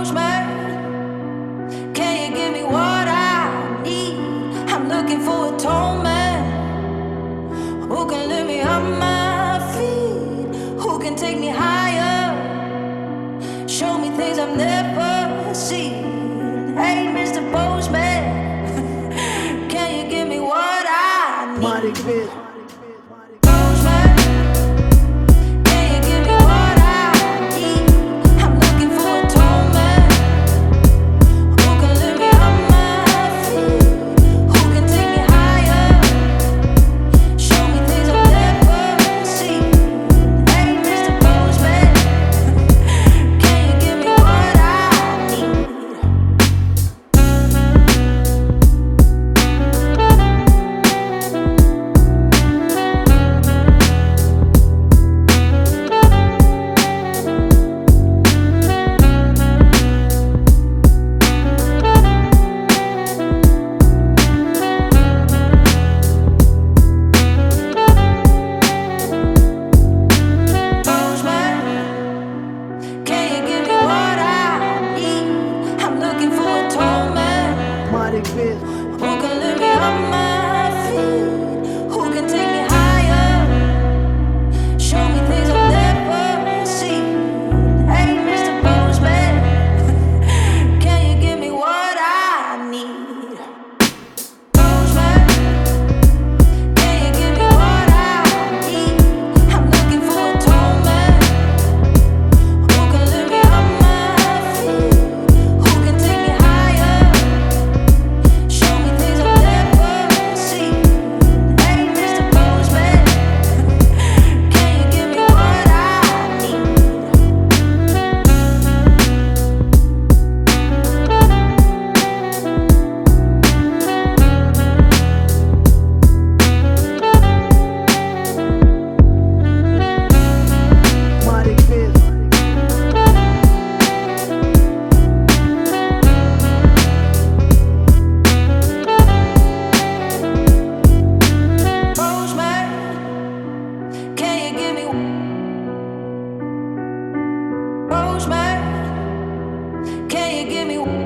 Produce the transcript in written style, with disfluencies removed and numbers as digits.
Postman, can you give me what I need? I'm looking for a tall man who can lift me up my feet, who can take me higher, show me things I've never seen. Hey, Mr. Postman, can you give me what I need? Who can lift me up my feet? Who can take me higher? Show me things I've never seen. Hey, Mr. Postman, can you give me what I need? Postman, can you give me what I need? I'm looking for a tall man who can lift me up my feet, who can take me higher. Postman, can you give me